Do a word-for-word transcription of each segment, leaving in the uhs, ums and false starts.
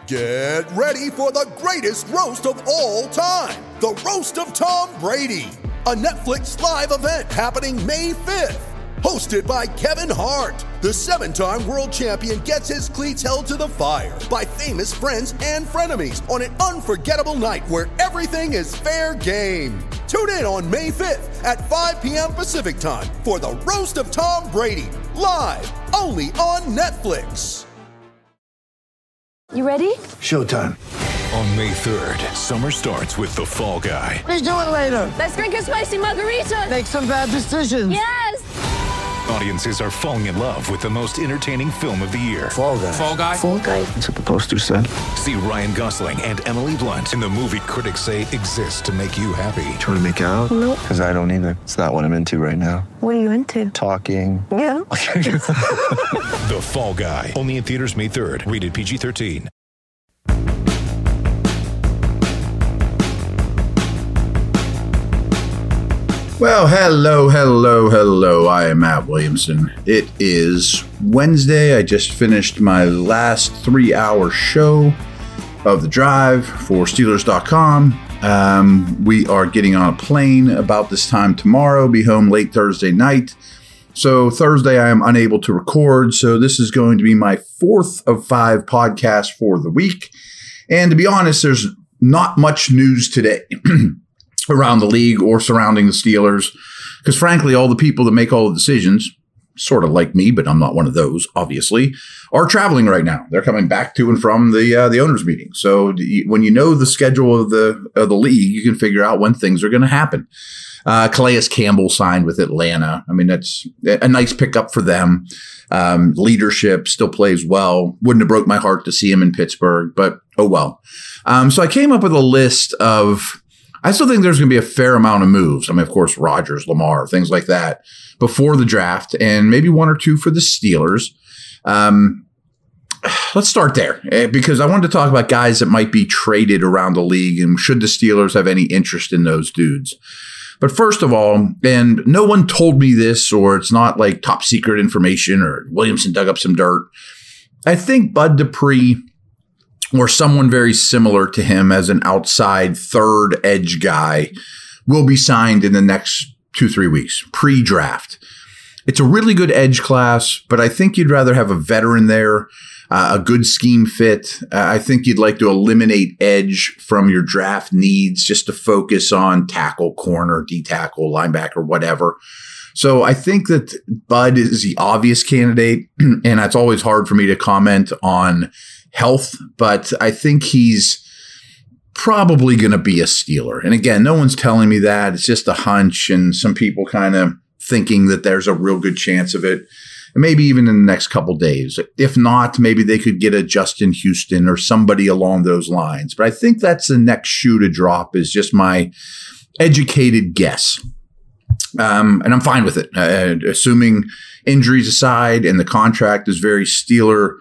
Get ready for the greatest roast of all time, the Roast of Tom Brady, a Netflix live event happening May fifth. Hosted by Kevin Hart, the seven-time world champion gets his cleats held to the fire by famous friends and frenemies on an unforgettable night where everything is fair game. Tune in on May fifth at five p.m. Pacific time for the Roast of Tom Brady, live only on Netflix. You ready? Showtime. On May third, summer starts with The Fall Guy. Let's do it later. Let's drink a spicy margarita. Make some bad decisions. Yes! Audiences are falling in love with the most entertaining film of the year. Fall Guy. Fall Guy? Fall Guy. That's what the poster said. See Ryan Gosling and Emily Blunt in the movie critics say exists to make you happy. Trying to make it out? Nope. Because I don't either. It's not what I'm into right now. What are you into? Talking. Yeah. The Fall Guy. Only in theaters May third. Rated P G thirteen. Well, hello, hello, hello. I am Matt Williamson. It is Wednesday. I just finished my last three-hour show of The Drive for Steelers dot com. Um, we are getting on a plane about this time tomorrow, be home late Thursday night. So Thursday I am unable to record, so this is going to be my fourth of five podcasts for the week. And to be honest, there's not much news today around the league or surrounding the Steelers, because frankly, all the people that make all the decisions, sort of like me, but I'm not one of those, obviously, are traveling right now. They're coming back to and from the uh, the owners' meeting. So when you know the schedule of the of the league, you can figure out when things are going to happen. Uh, Calais Campbell signed with Atlanta. I mean, that's a nice pickup for them. Um, leadership still plays well. Wouldn't have broke my heart to see him in Pittsburgh, but oh well. Um, so I came up with a list of, I still think there's going to be a fair amount of moves. I mean, of course, Rodgers, Lamar, things like that before the draft, and maybe one or two for the Steelers. Um, let's start there, because I wanted to talk about guys that might be traded around the league, and should the Steelers have any interest in those dudes. But first of all, and no one told me this, or it's not like top secret information, or Williamson dug up some dirt, I think Bud Dupree, or someone very similar to him as an outside third edge guy, will be signed in the next two, three weeks, pre-draft. It's a really good edge class, but I think you'd rather have a veteran there, uh, a good scheme fit. Uh, I think you'd like to eliminate edge from your draft needs just to focus on tackle, corner, D-tackle, linebacker, whatever. So I think that Bud is the obvious candidate, and it's always hard for me to comment on health, but I think he's probably going to be a Steeler. And again, no one's telling me that. It's just a hunch, and some people kind of thinking that there's a real good chance of it. And maybe even in the next couple days. If not, maybe they could get a Justin Houston or somebody along those lines. But I think that's the next shoe to drop, is just my educated guess. Um, and I'm fine with it, uh, assuming injuries aside and the contract is very Steeler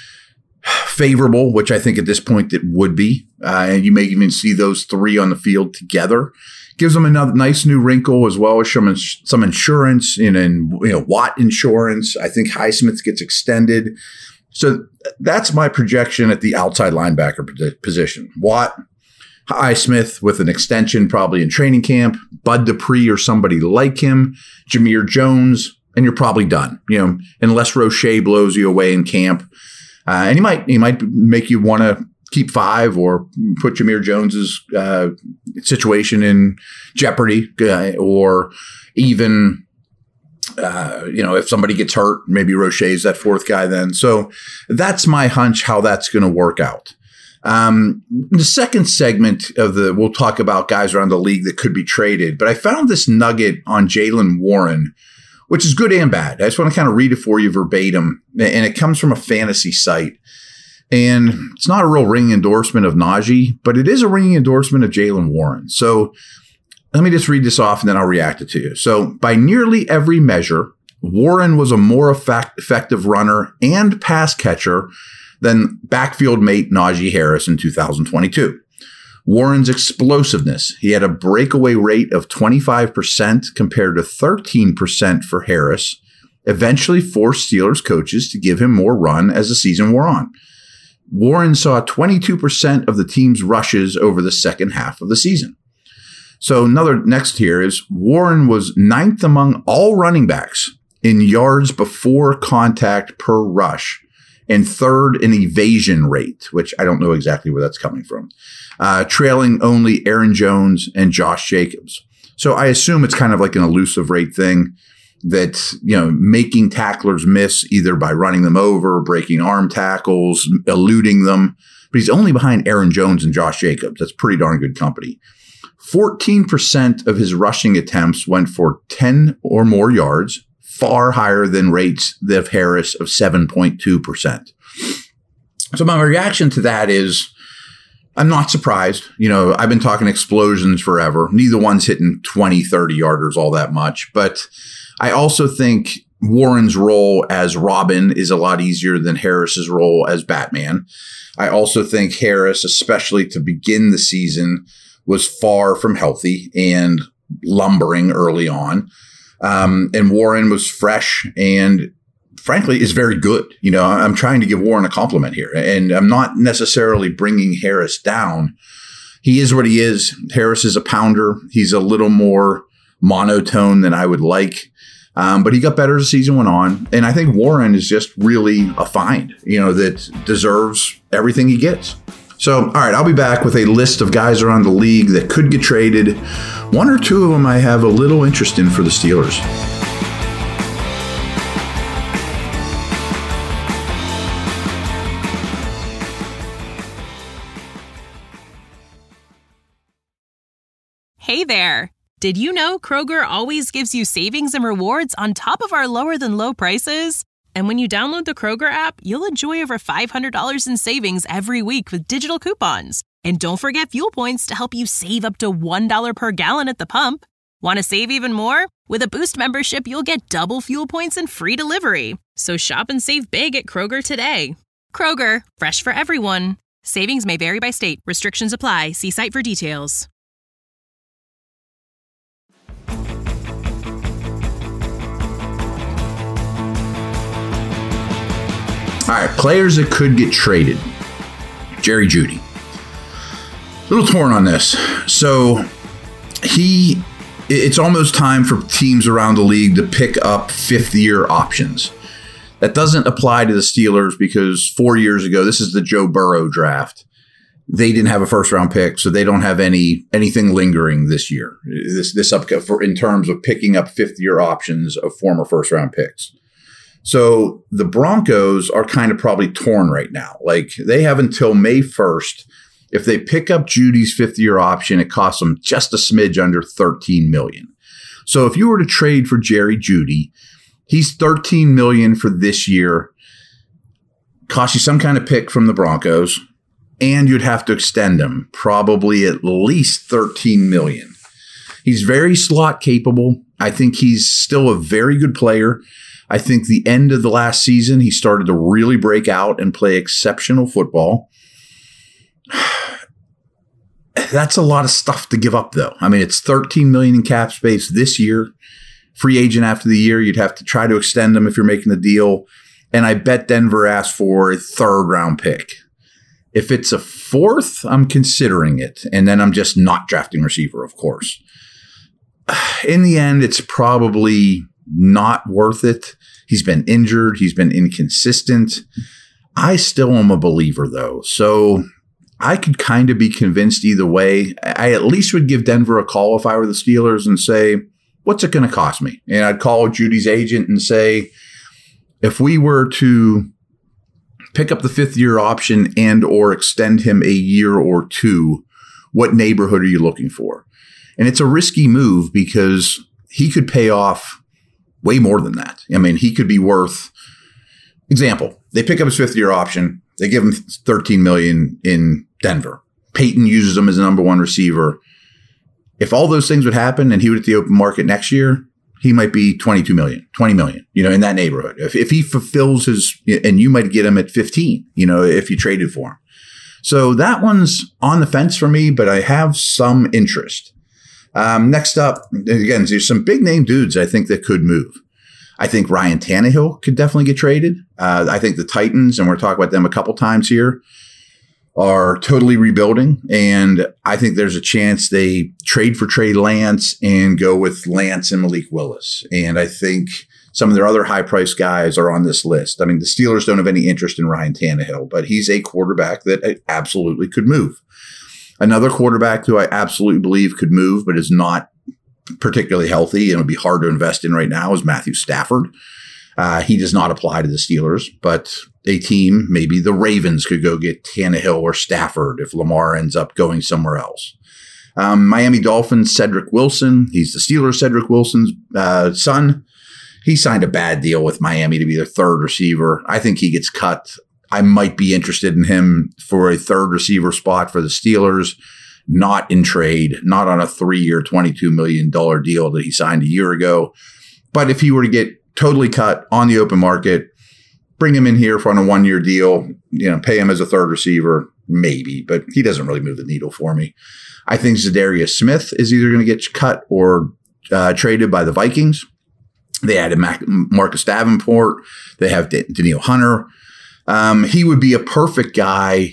favorable, which I think at this point it would be. Uh, and you may even see those three on the field together. Gives them another nice new wrinkle, as well as some, some insurance, you know, and, you know, Watt insurance. I think Highsmith gets extended. So that's my projection at the outside linebacker position. Watt, Highsmith with an extension probably in training camp, Bud Dupree or somebody like him, Jameer Jones, and you're probably done, you know, unless Roche blows you away in camp. Uh, and he might he might make you want to keep five or put Jameer Jones's uh, situation in jeopardy, uh, or even, uh, you know, if somebody gets hurt, maybe Roche's that fourth guy then. So that's my hunch how that's going to work out. Um, the second segment of the, we'll talk about guys around the league that could be traded, but I found this nugget on Jaylen Warren, which is good and bad. I just want to kind of read it for you verbatim, and it comes from a fantasy site. And it's not a real ringing endorsement of Najee, but it is a ringing endorsement of Jaylen Warren. So let me just read this off, and then I'll react it to you. So by nearly every measure, Warren was a more effect- effective runner and pass catcher than backfield mate Najee Harris in two thousand twenty-two. Warren's explosiveness, he had a breakaway rate of twenty-five percent compared to thirteen percent for Harris, eventually forced Steelers coaches to give him more run as the season wore on. Warren saw twenty-two percent of the team's rushes over the second half of the season. So another next here is Warren was ninth among all running backs in yards before contact per rush and third in evasion rate, which I don't know exactly where that's coming from, uh, trailing only Aaron Jones and Josh Jacobs. So I assume it's kind of like an elusive rate thing that, you know, making tacklers miss either by running them over, breaking arm tackles, eluding them. But he's only behind Aaron Jones and Josh Jacobs. That's pretty darn good company. fourteen percent of his rushing attempts went for ten or more yards, far higher than rates of Harris of seven point two percent. So my reaction to that is I'm not surprised. You know, I've been talking explosions forever. Neither one's hitting twenty, thirty yarders all that much. But I also think Warren's role as Robin is a lot easier than Harris's role as Batman. I also think Harris, especially to begin the season, was far from healthy and lumbering early on. Um, and Warren was fresh and frankly is very good. You know, I'm trying to give Warren a compliment here, and I'm not necessarily bringing Harris down. He is what he is. Harris is a pounder. He's a little more monotone than I would like. Um, but he got better as the season went on. And I think Warren is just really a find, you know, that deserves everything he gets. So, all right, I'll be back with a list of guys around the league that could get traded. One or two of them I have a little interest in for the Steelers. Hey there. Did you know Kroger always gives you savings and rewards on top of our lower than low prices? And when you download the Kroger app, you'll enjoy over five hundred dollars in savings every week with digital coupons. And don't forget fuel points to help you save up to one dollar per gallon at the pump. Want to save even more? With a Boost membership, you'll get double fuel points and free delivery. So shop and save big at Kroger today. Kroger, fresh for everyone. Savings may vary by state. Restrictions apply. See site for details. All right, players that could get traded. Jerry Jeudy. A little torn on this. So he, it's almost time for teams around the league to pick up fifth-year options. That doesn't apply to the Steelers because four years ago, this is the Joe Burrow draft. They didn't have a first-round pick, so they don't have any anything lingering this year. This this up for in terms of picking up fifth-year options of former first-round picks. So the Broncos are kind of probably torn right now. Like they have until May first. If they pick up Judy's fifth year option, it costs them just a smidge under thirteen million dollars. So if you were to trade for Jerry Jeudy, he's thirteen million dollars for this year. Cost you some kind of pick from the Broncos, and you'd have to extend him probably at least thirteen million dollars. He's very slot capable. I think he's still a very good player. I think the end of the last season, he started to really break out and play exceptional football. That's a lot of stuff to give up, though. I mean, it's thirteen million dollars in cap space this year. Free agent after the year, you'd have to try to extend him if you're making the deal. And I bet Denver asked for a third round pick. If it's a fourth, I'm considering it. And then I'm just not drafting receiver, of course. In the end, it's probably not worth it. He's been injured. He's been inconsistent. I still am a believer, though. So I could kind of be convinced either way. I at least would give Denver a call if I were the Steelers and say, what's it going to cost me? And I'd call Judy's agent and say, if we were to pick up the fifth year option and or extend him a year or two, what neighborhood are you looking for? And it's a risky move because he could pay off way more than that. I mean, he could be worth, example, they pick up his fifth year option. They give him thirteen million dollars in Denver. Peyton uses him as a number one receiver. If all those things would happen and he would hit the open market next year, he might be twenty-two million dollars, twenty million dollars, you know, in that neighborhood. If, if he fulfills his, and you might get him at fifteen, you know, if you traded for him. So that one's on the fence for me, but I have some interest. Um, next up, again, there's some big name dudes I think that could move. I think Ryan Tannehill could definitely get traded. Uh, I think the Titans, and we're talking about them a couple times here, are totally rebuilding. And I think there's a chance they trade for Trey Lance and go with Lance and Malik Willis. And I think some of their other high-priced guys are on this list. I mean, the Steelers don't have any interest in Ryan Tannehill, but he's a quarterback that absolutely could move. Another quarterback who I absolutely believe could move, but is not particularly healthy and would be hard to invest in right now is Matthew Stafford. Uh, he does not apply to the Steelers, but a team, maybe the Ravens, could go get Tannehill or Stafford if Lamar ends up going somewhere else. Um, Miami Dolphins, Cedric Wilson. He's the Steelers' Cedric Wilson's uh, son. He signed a bad deal with Miami to be their third receiver. I think he gets cut. I might be interested in him for a third receiver spot for the Steelers, not in trade, not on a three-year, twenty-two million dollars deal that he signed a year ago. But if he were to get totally cut on the open market, bring him in here for on a one-year deal, you know, pay him as a third receiver, maybe, but he doesn't really move the needle for me. I think Zadarius Smith is either going to get cut or uh, traded by the Vikings. They added Mac- Marcus Davenport. They have D- Danielle Hunter. Um, he would be a perfect guy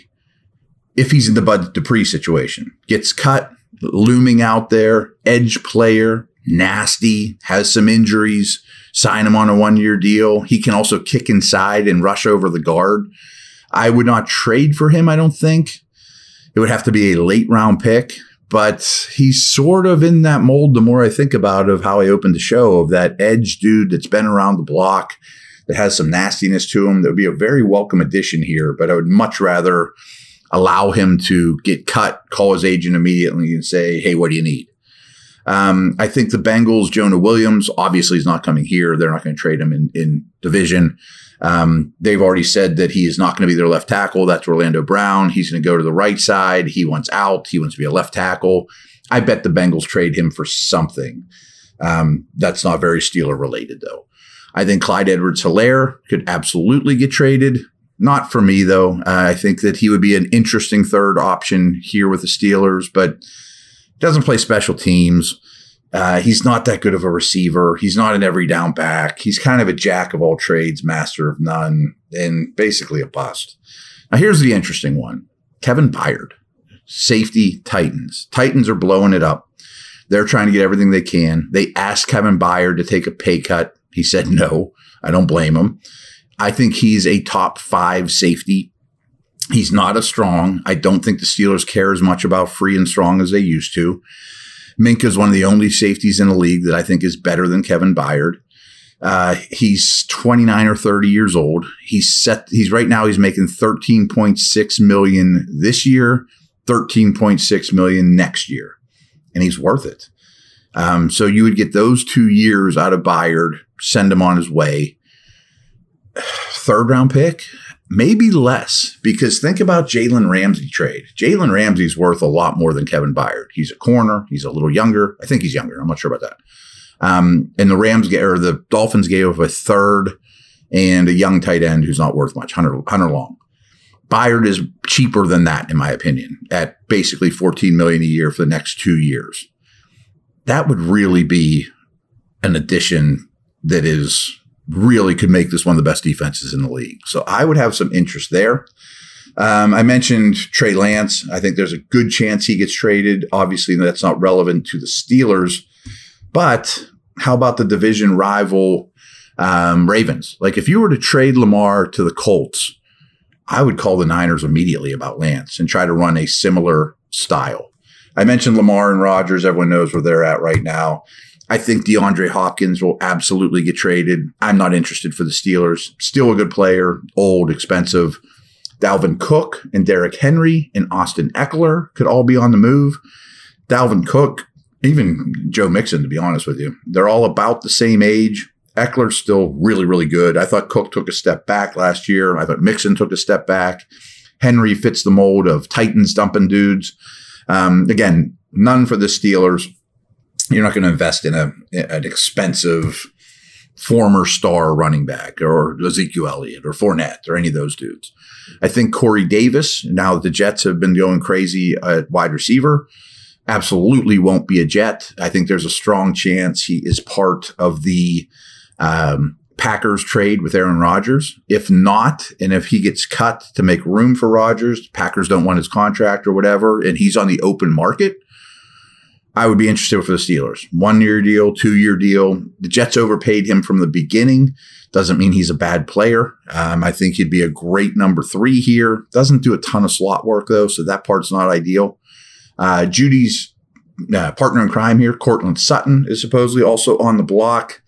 if he's in the Bud Dupree situation. Gets cut, looming out there, edge player, nasty, has some injuries, sign him on a one-year deal. He can also kick inside and rush over the guard. I would not trade for him, I don't think. It would have to be a late-round pick. But he's sort of in that mold the more I think about of how I opened the show, of that edge dude that's been around the block, that has some nastiness to him. That would be a very welcome addition here, but I would much rather allow him to get cut, call his agent immediately and say, hey, what do you need? Um, I think the Bengals, Jonah Williams, obviously is not coming here. They're not going to trade him in, in division. Um, they've already said that he is not going to be their left tackle. That's Orlando Brown. He's going to go to the right side. He wants out. He wants to be a left tackle. I bet the Bengals trade him for something. Um, that's not very Steeler related, though. I think Clyde Edwards-Helaire could absolutely get traded. Not for me, though. Uh, I think that he would be an interesting third option here with the Steelers, but doesn't play special teams. Uh, he's not that good of a receiver. He's not an every down back. He's kind of a jack of all trades, master of none, and basically a bust. Now, here's the interesting one. Kevin Byard, safety Titans. Titans are blowing it up. They're trying to get everything they can. They asked Kevin Byard to take a pay cut. He said no. I don't blame him. I think he's a top five safety. He's not as strong. I don't think the Steelers care as much about free and strong as they used to. Minkah is one of the only safeties in the league that I think is better than Kevin Byard. Uh, he's twenty-nine or thirty years old. He's set. He's right now. He's making thirteen point six million dollars this year, thirteen point six million dollars next year, and he's worth it. Um, so you would get those two years out of Byard, send him on his way. Third round pick, maybe less, because think about Jalen Ramsey trade. Jalen Ramsey's worth a lot more than Kevin Byard. He's a corner. He's a little younger. I think he's younger. I'm not sure about that. Um, and the Rams get, or the Dolphins gave up a third and a young tight end who's not worth much, Hunter, Hunter Long. Byard is cheaper than that, in my opinion, at basically fourteen million dollars a year for the next two years. That would really be an addition that is really could make this one of the best defenses in the league. So I would have some interest there. Um, I mentioned Trey Lance. I think there's a good chance he gets traded. Obviously, that's not relevant to the Steelers. But how about the division rival um, Ravens? Like, if you were to trade Lamar to the Colts, I would call the Niners immediately about Lance and try to run a similar style. I mentioned Lamar and Rodgers. Everyone knows where they're at right now. I think DeAndre Hopkins will absolutely get traded. I'm not interested for the Steelers. Still a good player, old, expensive. Dalvin Cook and Derrick Henry and Austin Eckler could all be on the move. Dalvin Cook, even Joe Mixon, to be honest with you, they're all about the same age. Eckler's still really, really good. I thought Cook took a step back last year. I thought Mixon took a step back. Henry fits the mold of Titans dumping dudes. Um, again, none for the Steelers. You're not going to invest in a an expensive former star running back or Ezekiel Elliott or Fournette or any of those dudes. I think Corey Davis, now that the Jets have been going crazy at wide receiver, absolutely won't be a Jet. I think there's a strong chance he is part of the Um, Packers trade with Aaron Rodgers. If not, and if he gets cut to make room for Rodgers, Packers don't want his contract or whatever, and he's on the open market, I would be interested for the Steelers. One-year deal, two-year deal. The Jets overpaid him from the beginning. Doesn't mean he's a bad player. Um, I think he'd be a great number three here. Doesn't do a ton of slot work, though, so that part's not ideal. Uh, Judy's uh, partner in crime here, Cortland Sutton, is supposedly also on the block.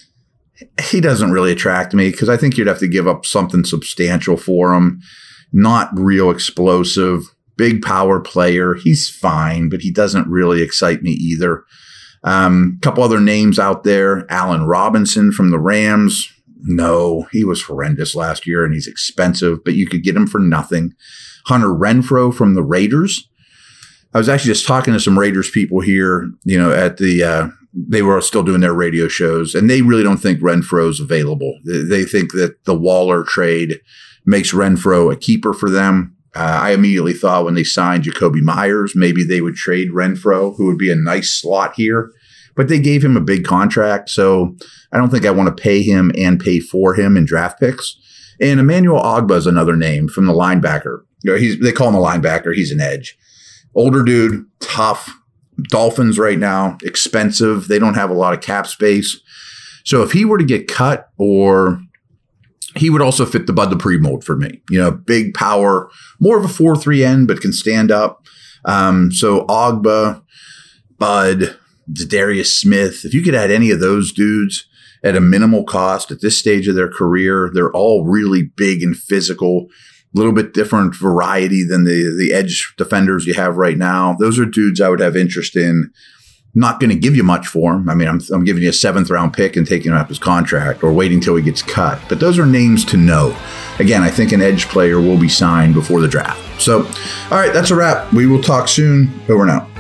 He doesn't really attract me because I think you'd have to give up something substantial for him. Not real explosive. Big power player. He's fine, but he doesn't really excite me either. A um, couple other names out there. Allen Robinson from the Rams. No, he was horrendous last year and he's expensive, but you could get him for nothing. Hunter Renfrow from the Raiders. I was actually just talking to some Raiders people here, you know, at the, uh, they were still doing their radio shows, and they really don't think Renfro's available. They think that the Waller trade makes Renfrow a keeper for them. Uh, I immediately thought when they signed Jacoby Myers, maybe they would trade Renfrow, who would be a nice slot here. But they gave him a big contract, so I don't think I want to pay him and pay for him in draft picks. And Emmanuel Ogbah is another name from the linebacker. You know, he's, they call him a linebacker. He's an edge. Older dude, tough. Dolphins right now, expensive. They don't have a lot of cap space. So if he were to get cut, or he would also fit the Bud Dupree mold for me. You know, big power, more of a four three end, but can stand up. Um, so Ogbah, Bud, Zadarius Smith, if you could add any of those dudes at a minimal cost at this stage of their career, they're all really big and physical. A little bit different variety than the, the edge defenders you have right now. Those are dudes I would have interest in. Not going to give you much for him. I mean, I'm, I'm giving you a seventh round pick and taking him up his contract or waiting till he gets cut. But those are names to know. Again, I think an edge player will be signed before the draft. So, all right, that's a wrap. We will talk soon. Over and out.